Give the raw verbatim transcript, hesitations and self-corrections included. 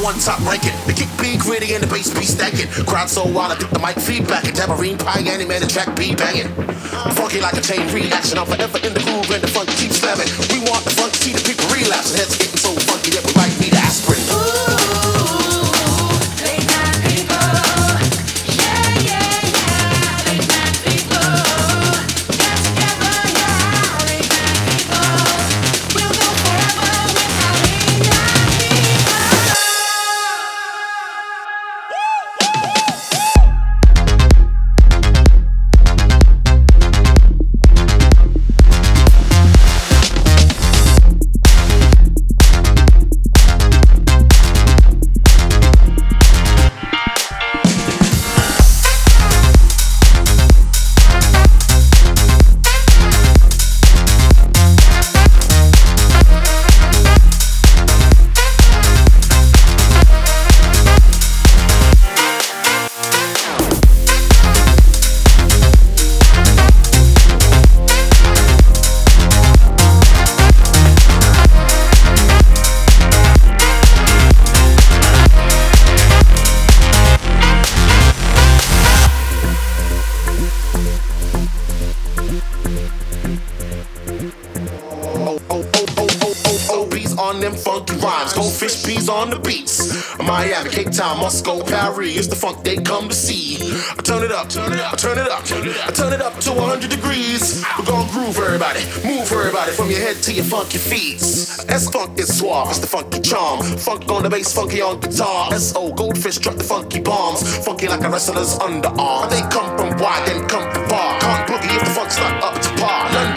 one top ranking. The kick be gritty and the bass be stacking. Crowd so wild I took the mic feedback. And tambourine pie and man the track be banging. Funky like a chain reaction. I'm forever in the groove and the funk keeps slamming. We want the funk to see the people relapse. And heads getting so funky that we might need aspirin. On them funky rhymes, goldfish peas on the beats. Miami, Cape Town, Moscow, Paris, it's the funk they come to see. I turn it up, turn it up, I turn it up, I turn it up to one hundred degrees. We're gonna groove everybody, move everybody from your head to your funky feet. S funk is suave, it's the funky charm. Funk on the bass, funky on guitar. S O goldfish drop the funky bombs, funky like a wrestler's underarm. They come from wide, then come from far. Can't boogie if the funk's not up to par. None